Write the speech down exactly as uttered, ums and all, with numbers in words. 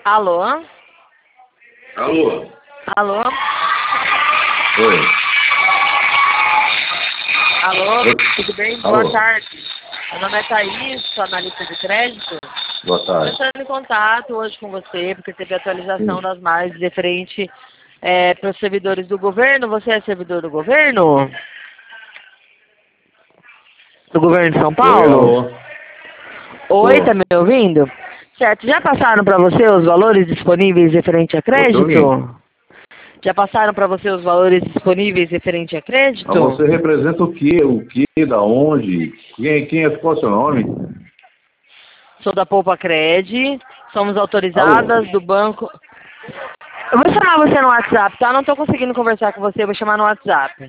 Alô? Alô? Alô? Oi. Alô? Oi. Tudo bem? Alô? Boa tarde. Meu nome é Thaís, sou analista de crédito. Boa Estou tarde. entrando em contato hoje com você, porque teve atualização Sim. das margens referente é, para os servidores do governo. Você é servidor do governo? Do governo de São Oi, Paulo? alô? Oi, tá Tô. me ouvindo? Certo, já passaram para você os valores disponíveis referente a Tô te ouvindo. crédito? Já passaram para você os valores disponíveis referente a Mas crédito? você representa o quê? O quê? Da onde? Quem, quem é? Qual é o seu nome? Sou da Poupa Cred, somos Alô? autorizadas do banco. Eu vou chamar você no WhatsApp, tá? Não estou conseguindo conversar com você, eu vou chamar no WhatsApp.